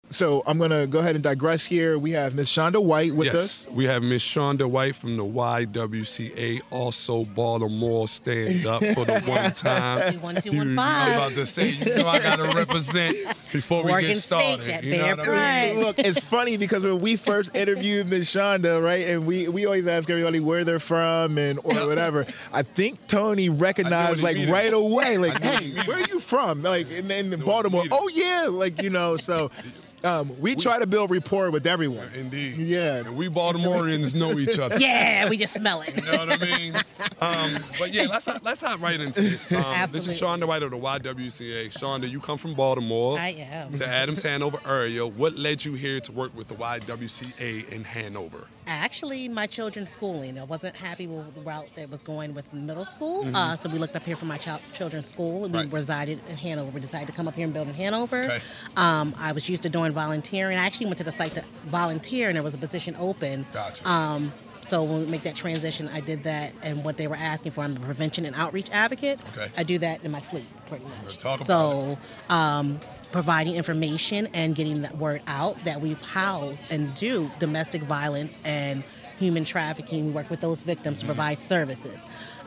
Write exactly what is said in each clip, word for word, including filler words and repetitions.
so I'm going to go ahead and digress here. We have Miss Shonda White with yes, us. We have Miss Shonda White from the Y W C A, also Baltimore stand up for the one time. two one two You- one I'm five. about to say, you know I got to represent before we Morgan get started. State, that you know Bear what I mean? Pride. Look, it's funny because when we first interviewed Miss Shonda, right, and we, we always ask everybody where they're from and or whatever. I think Tony recognized like immediately. right away, like, I knew hey, immediately. where are you from? Like in, in Baltimore. immediately. Oh yeah, like you know. So um, we try to build rapport with everyone. Indeed. Yeah. And we Baltimoreans know each other. Yeah, we just smell it. You know what I mean? Um, but yeah, let's let's hop right into this. Um, this is Absolutely. Shonda White of the Y W C A. Shonda, you come from Baltimore. I am. To Adams Hanover area. What led you here to work with the Y W C A in Hanover? Actually, my children's schooling. I wasn't happy with the route that was going with middle school, Mm-hmm. uh, so we looked up here for my child, children's school, and we Right. resided in Hanover. We decided to come up here and build in Hanover. Okay. Um, I was used to doing volunteering. I actually went to the site to volunteer, and there was a position open. Gotcha. Um, so when we make that transition, I did that, and what they were asking for, I'm a prevention and outreach advocate. Okay. I do that in my sleep, pretty much. Talk about so, um, providing information and getting that word out that we house and do domestic violence and human trafficking. We work with those victims to provide services.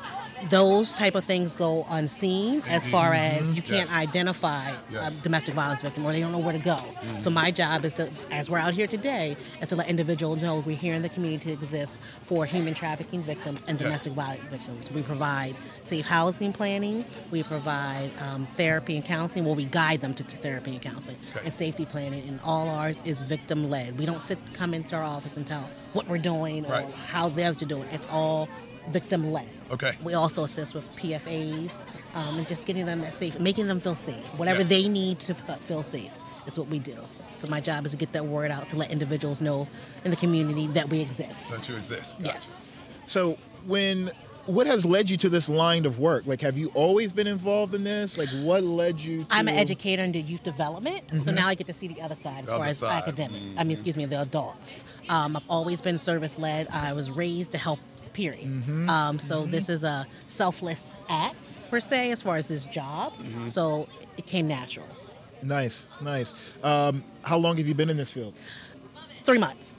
Those type of things go unseen as far as you can't Yes. identify Yes. a domestic violence victim or they don't know where to go. So my job is to, as we're out here today, is to let individuals know we're here in the community to exist for human trafficking victims and Yes. domestic violence victims. We provide safe housing planning, we provide um, therapy and counseling, well we guide them to therapy and counseling, Okay. and safety planning, and all ours is victim led. We don't sit come into our office and tell what we're doing or Right. how they're doing. It's all victim led. Okay. We also assist with P F As um, and just getting them that safe, making them feel safe. Whatever Yes. they need to f- feel safe is what we do. So my job is to get that word out to let individuals know in the community that we exist. That you exist. Gotcha. Yes. So when what has led you to this line of work? Like, have you always been involved in this? Like, what led you to... I'm an educator and did youth development, so now I get to see the other side as The far other as side. academic. I mean, excuse me, the adults. Um, I've always been service led. I was raised to help. Period. Um, so this is a selfless act per se, as far as this job. So it came natural. Nice, nice. Um, how long have you been in this field? Three months.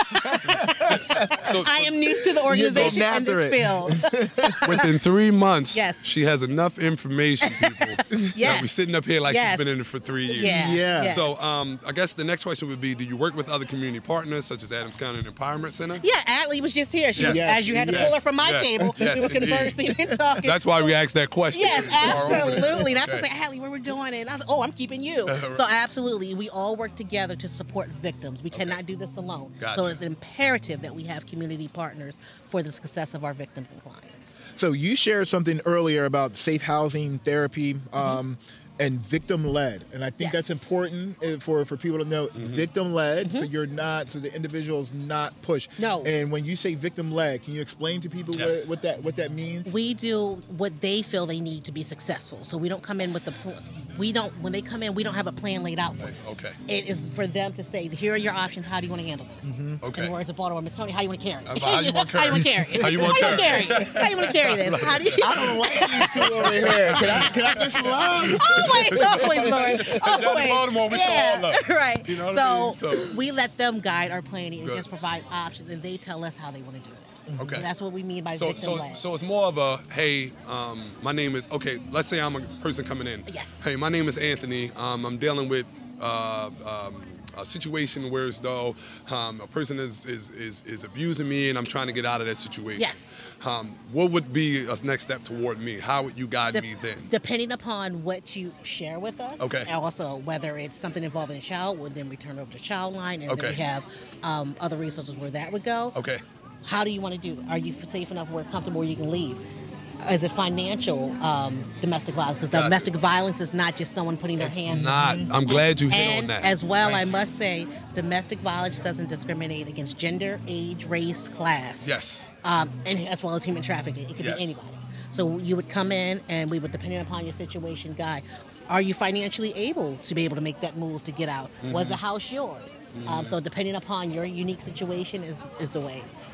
So, I am new to the You're organization getting in this after field. within three months, Yes. she has enough information, people. That Yes. we're sitting up here like Yes. she's been in it for three years. Yeah. Yeah. yes. So um, I guess the next question would be, do you work with other community partners such as Adams County Empowerment Center? Yeah, Adley was just here. She was, Yes. as you had to Yes. pull her from my Yes. table. Yes, we were indeed. conversing and talking. That's why we asked that question. Yes, Our opening. absolutely. That's Okay. what's like, Hallie, what we're doing. And I was like, oh, I'm keeping you. Right. So absolutely, we all work together to support victims. We cannot do this alone. Gotcha. So it's imperative that we have community partners for the success of our victims and clients. So you shared something earlier about safe housing, therapy, um, and victim-led, and I think that's Yes. Mm-hmm. important uh, for for people to know. Victim-led, so you're not, so the individual's not pushed. No. And when you say victim-led, can you explain to people Yes. what, what that what that means? We do what they feel they need to be successful. So we don't come in with the, pl- we don't, when they come in, we don't have a plan laid out for them. Okay. It is for them to say, here are your options. How do you want to handle this? Okay. In the words of Baltimore, Miss Tony, how you want to carry it? Uh, how you wanna How you want to carry it? How you wanna How carry you want to carry it? How you want to carry this? How do you? I don't like you two over here. Can I can I just love? Always, always, Lord. Always. Baltimore, we show yeah, all love. right. You know what so, I mean? So- we let them guide our planning and Good. just provide options, and they tell us how they want to do it. Okay. And that's what we mean by So, victim so, led. so it's more of a, hey, um, my name is, okay, let's say I'm a person coming in. Yes. Hey, my name is Anthony. Um, I'm dealing with uh, um, a situation where as though um, a person is, is, is, is abusing me and I'm trying to get out of that situation. Yes. Um, what would be a next step toward me? How would you guide Dep- me then? Depending upon what you share with us, Okay. and also whether it's something involving a child, we'll then return over to Child Line, and Okay. then we have um, other resources where that would go. Okay. How do you want to do it? Are you safe enough where comfortable where you can leave? Is it financial um, domestic violence? Because Gotcha. domestic violence is not just someone putting their It's hands not. I'm glad you hit and on that. as well, I Thank you. must say, domestic violence doesn't discriminate against gender, age, race, class. Yes. Um, and as well as human trafficking. It could Yes. be anybody. So you would come in and we would, depending upon your situation, guide. Are you financially able to be able to make that move to get out? Was the house yours? Um, so depending upon your unique situation is, is the way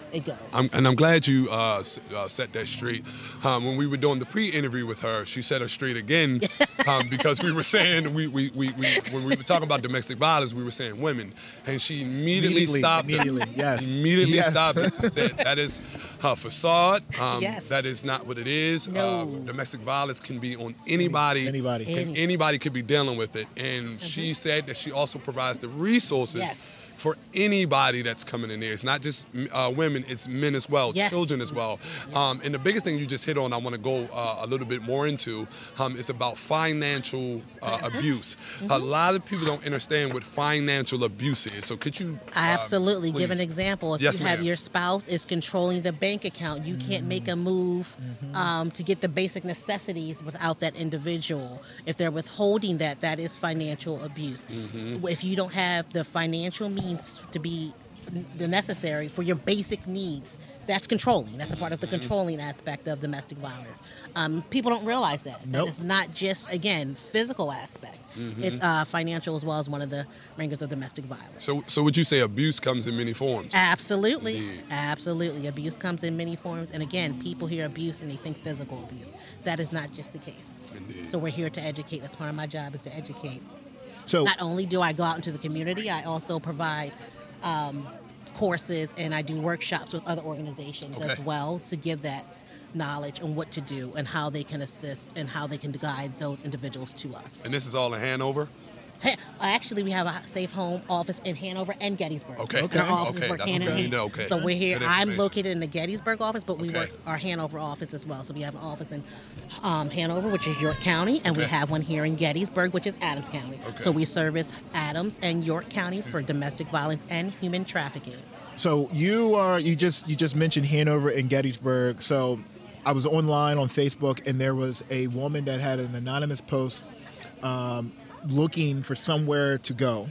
it goes. I'm, and I'm glad you uh, s- uh, set that straight. Um, when we were doing the pre-interview with her, she set her straight again um, because we were saying we, we, we, we when we were talking about domestic violence, we were saying women, and she immediately, Immediately, stopped. immediately, us. yes. Immediately Yes. stopped us and said that is her facade. Um, Yes. That is not what it is. No. Uh, domestic violence can be on anybody. Anybody. And Any. anybody could be dealing with it. And she said that she also provides the resources. Yes. For anybody that's coming in there. It's not just uh, women, it's men as well, Yes. children as well. Um, and the biggest thing you just hit on, I want to go uh, a little bit more into, um, is about financial uh, abuse. A lot of people don't understand what financial abuse is. So could you uh, I absolutely give an please? example. If Yes, you have ma'am. your spouse is controlling the bank account, you can't make a move um, to get the basic necessities without that individual. If they're withholding that, that is financial abuse. Mm-hmm. If you don't have the financial means to be the necessary for your basic needs, that's controlling. That's a part of the controlling aspect of domestic violence. Um, people don't realize that. That Nope. it's not just, again, physical aspect. It's uh, financial as well as one of the ringers of domestic violence. So, so would you say abuse comes in many forms? Absolutely. Indeed. Absolutely. Abuse comes in many forms. And again, people hear abuse and they think physical abuse. That is not just the case. Indeed. So we're here to educate. That's part of my job is to educate. So Not only do I go out into the community, I also provide um, courses and I do workshops with other organizations as Okay. well to give that knowledge on what to do and how they can assist and how they can guide those individuals to us. And this is all in Hanover? Hey, actually, we have a Safe Home office in Hanover and Gettysburg. Okay. Okay. Our offices Okay, work that's hand in what we hand. need to know. Okay. So we're here. Good I'm information. located in the Gettysburg office, but we Okay. work our Hanover office as well. So we have an office in um, Hanover, which is York County, and we Okay. have one here in Gettysburg, which is Adams County. Okay. So we service Adams and York County for domestic violence and human trafficking. So you are you just you just mentioned Hanover and Gettysburg. So I was online on Facebook and there was a woman that had an anonymous post um, looking for somewhere to go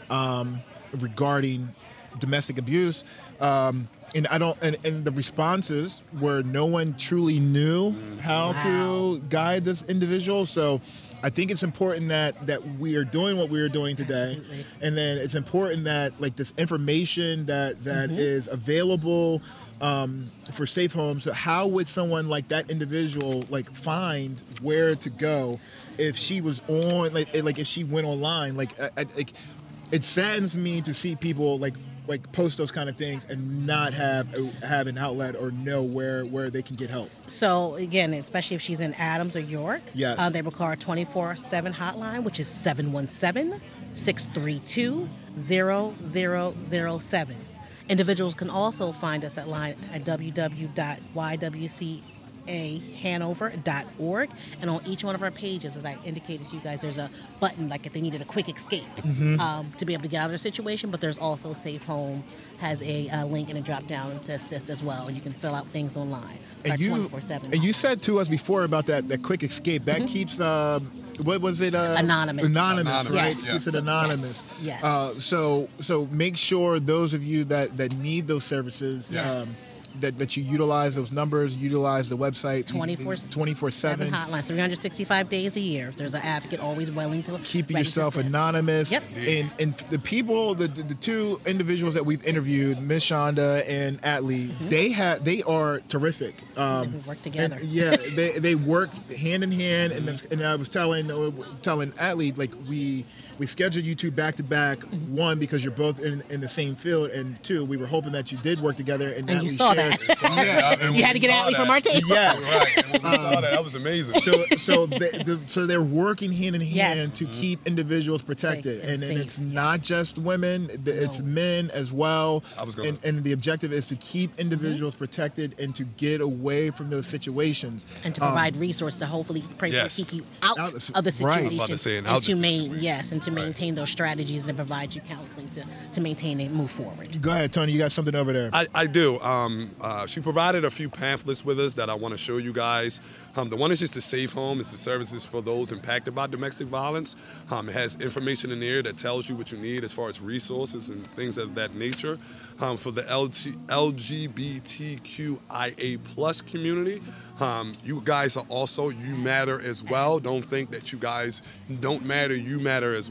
um, regarding domestic abuse. Um, and I don't and, and the responses were no one truly knew how Wow. to guide this individual. So I think it's important that that we are doing what we are doing today. Absolutely. And then it's important that like this information that that is available um, for safe homes. So how would someone like that individual like find where to go if she was on like like if she went online? Like I, I, like it saddens me to see people like like post those kind of things and not have have an outlet or know where where they can get help. So again, especially if she's in Adams or York, Yes. uh, they require a twenty-four seven hotline, which is seven one seven, six three two, zero zero zero seven. Individuals can also find us at line at w w w dot y w c a hanover dot org, and on each one of our pages, as I indicated to you guys, there's a button like if they needed a quick escape um, to be able to get out of their situation, but there's also Safe Home has a uh, link and a drop down to assist as well, and you can fill out things online. Our And you twenty-four seven and you hotline. said to us before about that that quick escape that keeps uh, what was it uh, Anonymous. anonymous, Anonymous, right? yes. Keeps it anonymous. Yes, yes. Uh, so so make sure those of you that that need those services. Yes. Um, that, that you utilize those numbers, utilize the website twenty-four twenty-four seven seven. hotline, three hundred sixty-five days a year. There's an advocate always willing to Keep ready to yourself assist. anonymous. Yep. And and the people, the, the the two individuals that we've interviewed, Miss Shonda and Atlee, they have they are terrific. Um, we work together. and, yeah, they they work hand in hand, and that's- and I was telling uh, telling Atlee like we we scheduled you two back to back. One because you're both in, in the same field, and two we were hoping that you did work together. And, And you Atlee saw shared- that. Yeah, and when You had we to get saw Atlee from our that- table. Yes. Right. And when we saw that, that was amazing. So, so, they, the, so they're working hand in hand Yes. to keep individuals protected, and and, and safe, it's not yes. just women; th- it's No. men as well. I was gonna- and, and the objective is to keep individuals protected and to get away from those situations. And to provide resource to hopefully pray Yes. to keep you out Out- of the right. I was situation, about to say, and and out to the main situation. yes, and to Right. maintain those strategies and to provide you counseling to to maintain and move forward. Go ahead, Tony. You got something over there. I, I do. Um, uh, she provided a few pamphlets with us that I want to show you guys. Um, the one is just a safe home. It's the services for those impacted by domestic violence. Um, it has information in there that tells you what you need as far as resources and things of that nature. Um, for the L G- L G B T Q I A plus community, um, you guys are also, you matter as well. Don't think that you guys don't matter, you matter as well.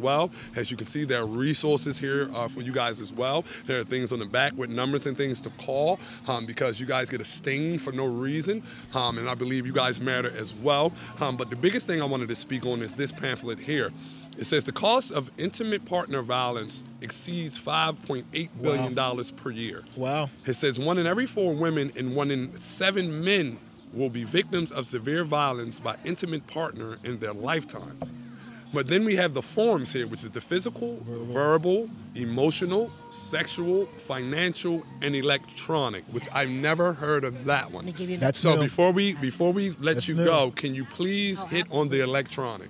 well. As you can see, there are resources here uh, for you guys as well. There are things on the back with numbers and things to call um, because you guys get a sting for no reason, um, and I believe you guys matter as well. Um, but the biggest thing I wanted to speak on is this pamphlet here. It says the cost of intimate partner violence exceeds five point eight billion dollars wow. per year. Wow. It says one in every four women and one in seven men will be victims of severe violence by intimate partner in their lifetimes. But then we have the forms here, which is the physical, verbal, verbal emotional, sexual, financial, and electronic, which I've never heard of that one. That's so new. before we before we let That's you new. go, can you please Oh, hit absolutely. on the electronic?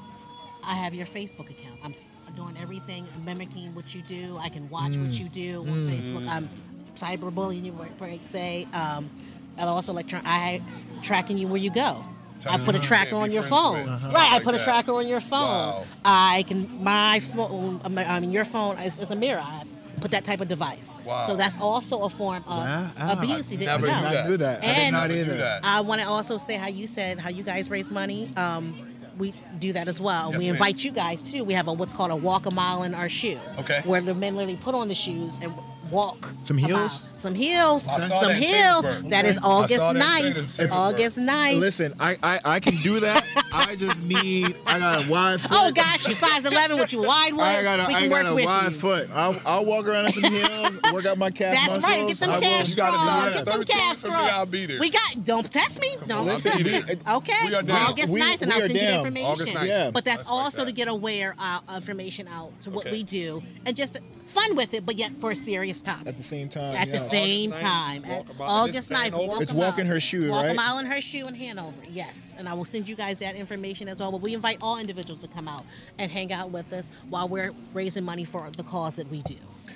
I have your Facebook account. I'm s- doing everything, mimicking what you do. I can watch Mm. what you do on Facebook. I'm cyberbullying you, might say. Um, and also electron. I tracking you where you go. I put a tracker Yeah, on be your friends phone. with, stuff Right, I like put a that. tracker on your phone. Wow. I can, my phone, I mean, your phone is, is a mirror. I put that type of device. Wow. So that's also a form of Wow. abuse. You didn't Never know. knew I that. knew that. I did And- not Never knew either. that. I want to also say how you said how you guys raise money. Um, we do that as well. Yes, we ma'am. invite you guys too. We have a what's called a walk a mile in our shoe. Okay. Where the men literally put on the shoes and walk. Some a heels? mile. Some heels. I saw Some that in heels. Chambersburg. That is Okay. I August saw that in ninth. Chambersburg. August ninth. Listen, I, I, I can do that. I just need, I got a wide foot. Oh gosh, you size eleven with your wide one. I got a, we I can got work a with wide you. foot. I'll, I'll walk around in some heels, work out my calf That's muscles. right. Get them I will- calves You gotta strong. say Get that. them thirty-two calves for me, strong. I'll be there. We got. Don't test me. Don't. I'll be there. Okay. We are down. August We- ninth, and we I'll are send you the down. information. August ninth. Yeah. But that's Let's like also that. to get aware uh, information out to what Okay. we do, and just fun with it, but yet for a serious topic. At the same time. At the yeah. same August time. ninth, At walk a mile. August It's ninth, Hanover? walk It's a mile. walk in her shoe, Walk right? a mile in her shoe in Hanover, yes. And I will send you guys that information as well. But we invite all individuals to come out and hang out with us while we're raising money for the cause that we do.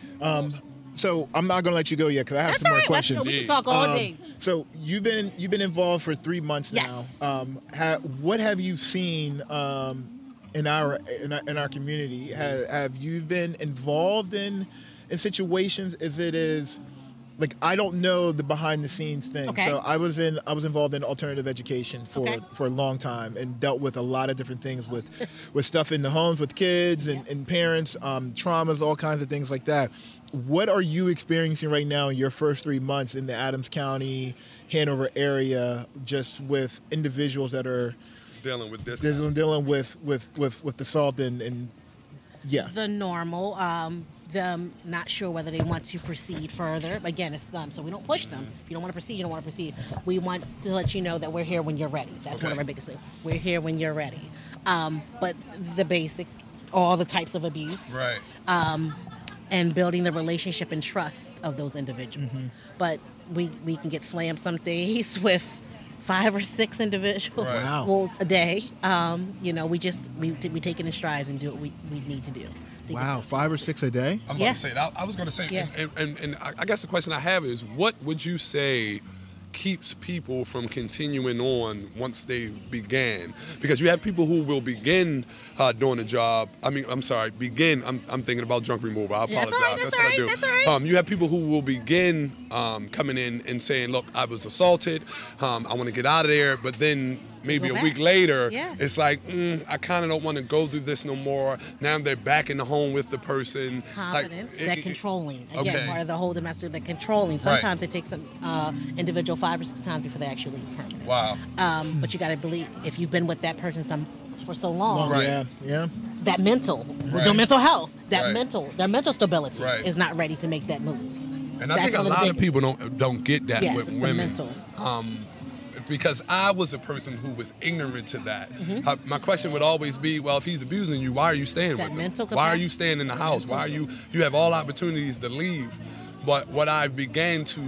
So I'm not going to let you go yet because I have That's some all more right. Let's questions. go. We can talk all Um, day. So you've been you've been involved for three months now. Yes. Um, ha, what have you seen um, in our in our, in our community? Have, have you been involved in in situations as it is? Like I don't know the behind the scenes thing. Okay. So I was in I was involved in alternative education for Okay. for a long time and dealt with a lot of different things with with stuff in the homes with kids and, Yeah. and parents, um, traumas, all kinds of things like that. What are you experiencing right now in your first three months in the Adams County, Hanover area, just with individuals that are Dealing with this. dealing, dealing with, with, with, with assault and, and yeah. The normal, um, them not sure whether they want to proceed further. Again, it's them, so we don't push them. If you don't want to proceed, you don't want to proceed. We want to let you know that we're here when you're ready. That's one of Okay. our biggest things. We're here when you're ready. Um, but the basic, all the types of abuse. Right. Um, and building the relationship and trust of those individuals. Mm-hmm. But we, we can get slammed some days with five or six individuals Right. Wow. a day. Um, you know, we just we we take it in strides and do what we, we need to do. to get Wow, those five or policies. six a day? I'm Yeah. about to say that. I was going to say, Yeah. and, and, and I I guess the question I have is, what would you say keeps people from continuing on once they began? Because you have people who will begin uh, doing a job. I mean, I'm sorry, begin. I'm, I'm thinking about junk removal. I Yeah, apologize. that's all right, that's what all I right, do. that's all right. Um, you have people who will begin um, coming in and saying, "Look, I was assaulted. Um, I want to get out of there," but then maybe Go a back. week later, Yeah. it's like, mm, I kind of don't want to go through this no more. Now they're back in the home with the person. Like, Confidence, it- that it- controlling. Again, Okay. part of the whole domestic, that controlling. Sometimes it takes an uh, individual five or six times before they actually leave permanent. Wow. Um, but you got to believe, if you've been with that person some for so long, Right. Yeah, yeah. that mental, Right. their mental health, that Right. mental, their mental stability Right. is not ready to make that move. And I That's think a one of the lot of biggest. people don't don't get that Yes, with it's the women. mental. Um, because I was a person who was ignorant to that. Mm-hmm. Uh, my question would always be, well, if he's abusing you, why are you staying That with mental him? Why are capacity. you staying in the house? mental. Why are you? You have all opportunities to leave. But what I began to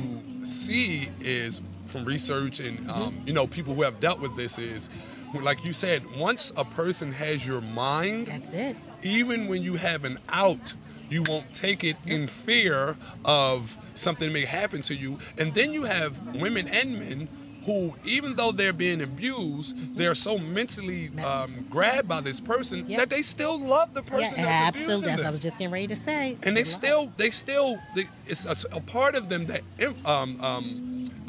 see is from research and Mm-hmm. um, you know people who have dealt with this is, like you said, once a person has your mind, That's it. even when you have an out, you won't take it in fear of something may happen to you. And then you have women and men who, even though they're being abused, they're so mentally um, grabbed by this person Yep. that they still love the person Yeah, that's absolutely. abusing That's what I them. was just getting ready to say. And they Love. still, they still, they, it's a, a part of them that um, um,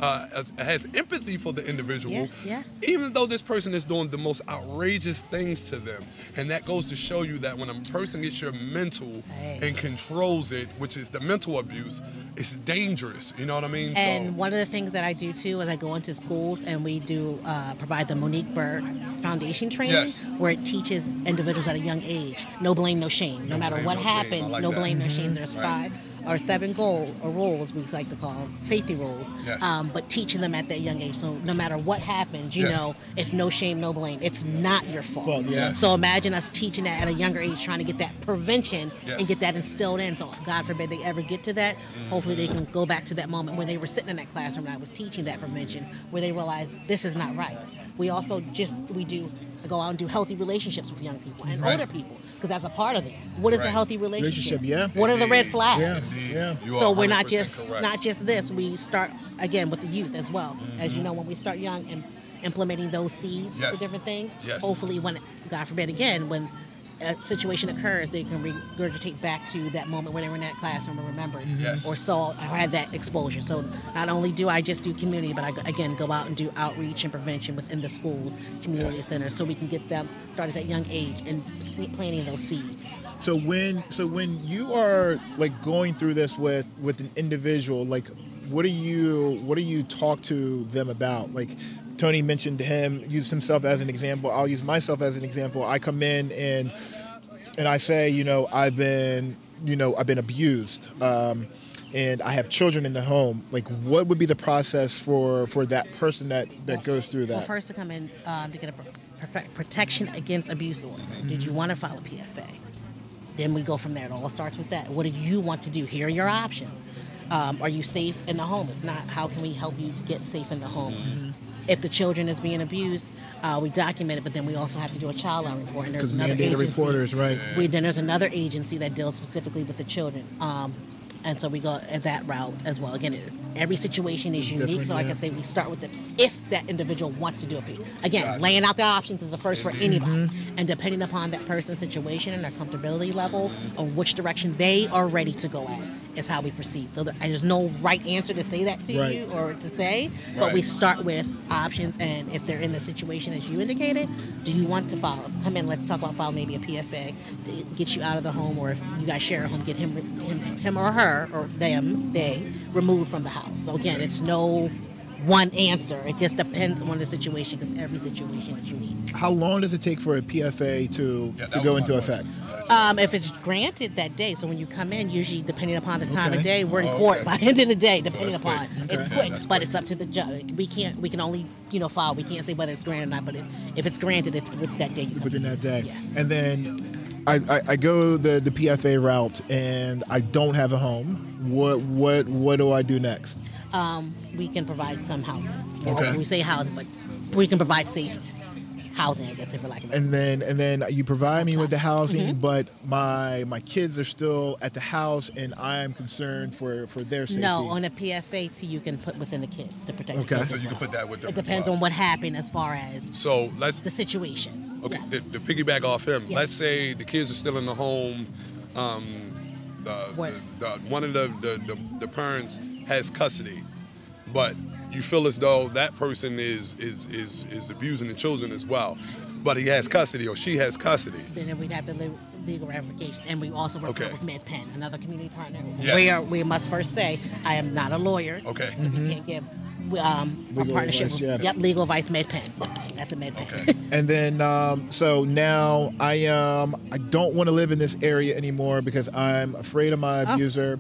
uh, has empathy for the individual, Yeah, yeah. even though this person is doing the most outrageous things to them. And that goes to show you that when a person gets your mental Right. and controls it, which is the mental abuse, it's dangerous. You know what I mean? And so, one of the things that I do too is I go into schools and we do uh, provide the Monique Bird Foundation training, Yes. where it teaches individuals at a young age, no blame, no shame. No, No matter blame, what no shame. I happens, like no that. blame, no shame. There's Right. five or seven goal or rules we like to call them, safety rules. Yes. Um, but teaching them at that young age, so no matter what happens, you Yes. know, it's no shame, no blame. It's not your fault. Well, yeah. Yes. So imagine us teaching that at a younger age, trying to get that prevention Yes. and get that instilled in. So God forbid they ever get to that. Hopefully they can go back to that moment when they were sitting in that classroom and I was teaching that prevention, where they realized this is not right. We also just we do go out and do healthy relationships with young people and Right. older people, because that's a part of it. What is a Right. healthy relationship? Relationship, yeah. What are the red Indeed. flags? Yeah. Yeah. You So are we're not one hundred percent just correct. not just this. We start again with the youth as well. As you know, when we start young and implementing those seeds Yes. for different things, Yes. hopefully when God forbid again when a situation occurs, they can regurgitate back to that moment when they were in that classroom and remembered Yes. or saw or had that exposure. So not only do I just do community, but I again go out and do outreach and prevention within the schools, community Yes. centers, so we can get them started at a young age and se- planting those seeds. So when so when you are like going through this with with an individual, like what do you what do you talk to them about? Like Tony mentioned him, used himself as an example. I'll use myself as an example. I come in and and I say, you know, I've been, you know, I've been abused, um, and I have children in the home. Like, what would be the process for for that person that that goes through that? Well, first to come in um, to get a pro- perfect protection against abuse order. Did you want to file a P F A? Then we go from there. It all starts with that. What do you want to do? Here are your options. Um, are you safe in the home? If not, how can we help you to get safe in the home? If the children is being abused, uh, we document it, but then we also have to do a child law report. And there's Because another mandated agency. reporters, right? We, then there's another agency that deals specifically with the children. Um, and so we go at that route as well. Again, it, every situation is unique. Different, So like yeah. I say, we start with the if that individual wants to do a P. Again, Gotcha. laying out the options is the first for Indeed. anybody. And depending upon that person's situation and their comfortability level or which direction they are ready to go at is how we proceed. So there, and there's no right answer to say that to Right. you or to say, but we Right. start with options. And if they're in the situation as you indicated, do you want to file? Come in, let's talk about file maybe a P F A to get you out of the home, or if you guys share a home, get him, him, him or her or them, they removed from the house. So again, it's no one answer. It just depends on the situation because every situation is unique. How long does it take for a P F A to Yeah, that to was go my into question. effect? Um, if it's granted that day, so when you come in, usually depending upon the time Okay. of day, we're in Oh, court okay. by the end of the day, depending it's upon. quick. It's Okay. quick, That's but quick. it's up to the judge. We can't, we can only, you know, file. We can't say whether it's granted or not. But it, if it's granted, it's with that day. You come Within see. that day. Yes. And then I, I, I go the, the P F A route and I don't have a home. What what what do I do next? um, we can provide some housing. Okay. We say housing, but we can provide safe housing, I guess, if we're like. And then and then you provide me with the housing, Mm-hmm. but my my kids are still at the house and I am concerned for, for their safety. No, on a P F A too, you can put within the kids to protect Okay. the kids So as you can well. put that with them It as depends well. on what happened as far as So let's the situation. Okay, Yes. to, to piggyback off him, Yes. let's say the kids are still in the home. Um, the, What? the, the one of the, the, the, the parents has custody, but you feel as though that person is is is is abusing the children as well, but he has custody or she has custody. Then we'd have to live legal ramifications, and we also work Okay. with MedPen, another community partner. Yes. Where we must first say, I am not a lawyer, Okay. so we can't give um, a Legal partnership. advice, yeah. Yep, legal advice, MedPen. That's a MedPen. Okay. And then um, so now I um I don't want to live in this area anymore because I'm afraid of my Oh. abuser.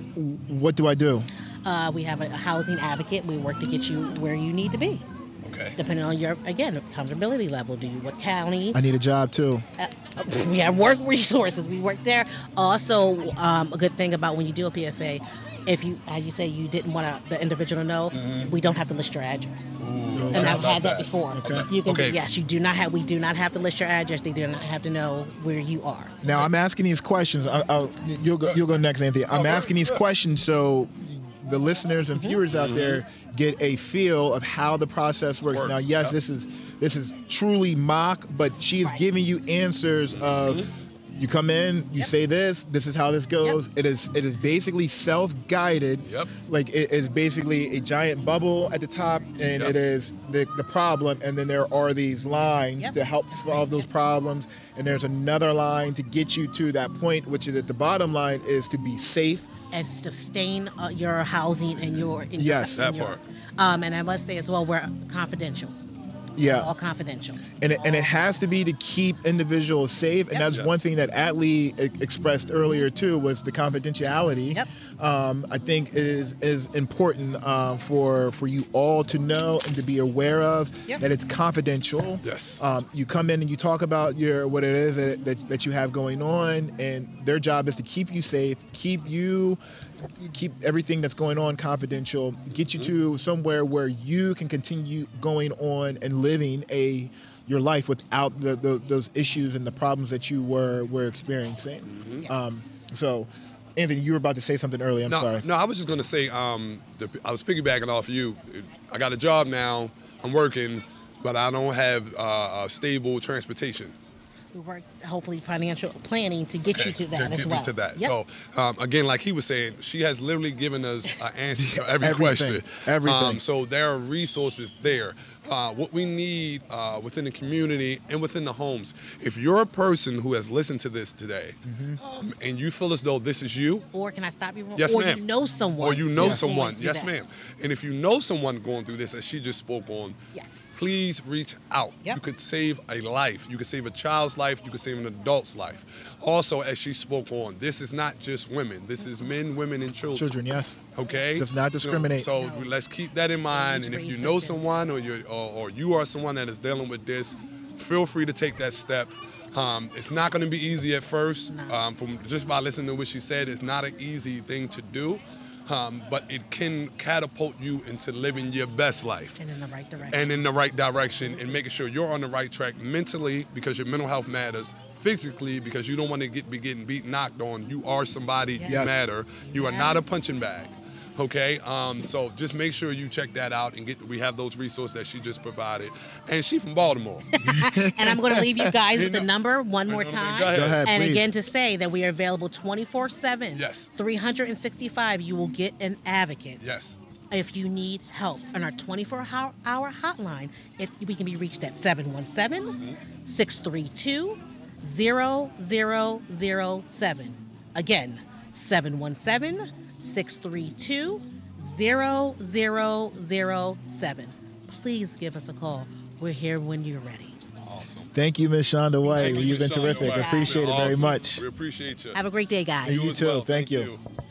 What do I do? Uh, we have a housing advocate. We work to get you where you need to be, Okay. depending on your, again, comfortability level. Do you, what county? I need a job too. Uh, we have work resources. We work there. Also, um, a good thing about when you do a P F A, if you, how you say, you didn't want to, the individual to know, we don't have to list your address. And I I've love had that that. before. Okay. You can, Okay. yes, you do not have. We do not have to list your address. They do not have to know where you are. Now I'm asking these questions. I, I'll, you'll go. You'll go next, Anthony. I'm Oh, asking these questions so the listeners and viewers out there get a feel of how the process works. Works, Now, yes, yeah. this is this is truly mock, but she's Right. giving you answers of You come in, you Yep. say this, this is how this goes. Yep. It is it is basically self-guided. Yep. Like it is basically a giant bubble at the top, and Yep. it is the, the problem, and then there are these lines Yep. to help solve those problems, and there's another line to get you to that point, which is at the bottom line is to be safe. And sustain uh, your housing and your in Yes. your, in That your- part. Um, and I must say as well, we're confidential. Yeah. All confidential. And it, and it has to be to keep individuals safe, and Yep. that's Yes. one thing that Atlee e- expressed earlier too was the confidentiality. Yep. Um, I think is is important uh, for for you all to know and to be aware of Yep. that it's confidential. Yes. Um, you come in and you talk about your what it is that, that that you have going on, and their job is to keep you safe, keep you. Keep everything that's going on confidential. Get you to somewhere where you can continue going on and living a your life without the, the, those issues and the problems that you were were experiencing. Yes. Um, so, Anthony, you were about to say something earlier. I'm no, sorry. no, I was just gonna say, um, the, I was piggybacking off you. I got a job now. I'm working, but I don't have uh, a stable transportation. We work hopefully financial planning to get you to that get as me well. to that. Yep. So um, again, like he was saying, she has literally given us an answer to every Everything. question. Everything. Um, so there are resources there. Uh, what we need uh, within the community and within the homes. If you're a person who has listened to this today, Mm-hmm. um, and you feel as though this is you, Or can I stop you? yes, or ma'am. you know someone. or you know Yes. someone, going through yes, that. ma'am. And if you know someone going through this, as she just spoke on, Yes. please reach out. Yep. You could save a life. You could save a child's life. You could save an adult's life. Also, as she spoke on, this is not just women. This is men, women, and children. Children, yes. Okay. Does not discriminate. So, so No. let's keep that in mind. Age, And if you race, know or gender. someone, or you or, or you are someone that is dealing with this, feel free to take that step. Um, it's not going to be easy at first. No. Um, from just by listening to what she said, it's not an easy thing to do. Um, but it can catapult you into living your best life And in the right direction. and in the right direction, and making sure you're on the right track mentally, because your mental health matters, physically because you don't want to get be getting beat, knocked on. You are somebody. You Yes. matter. You are Yeah. not a punching bag. Okay, um, so just make sure you check that out and get. We have those resources that she just provided, and she from Baltimore. And I'm going to leave you guys with the know. number one more Go time. ahead. Go ahead, And please. again, to say that we are available twenty-four seven. Yes. three hundred sixty-five. You will get an advocate. Yes. If you need help on our twenty-four hour hotline, if we can be reached at seven one seven, six three two, zero zero zero seven. Again, seven one seven, six three two, zero zero zero seven. Please give us a call. We're here when you're ready. Awesome. Thank you, Miz Shonda White. Thank you, You've been Miz Shonda terrific. White. Appreciate it very Awesome. much. We appreciate you. Have a great day, guys. You as too. well. Thank you.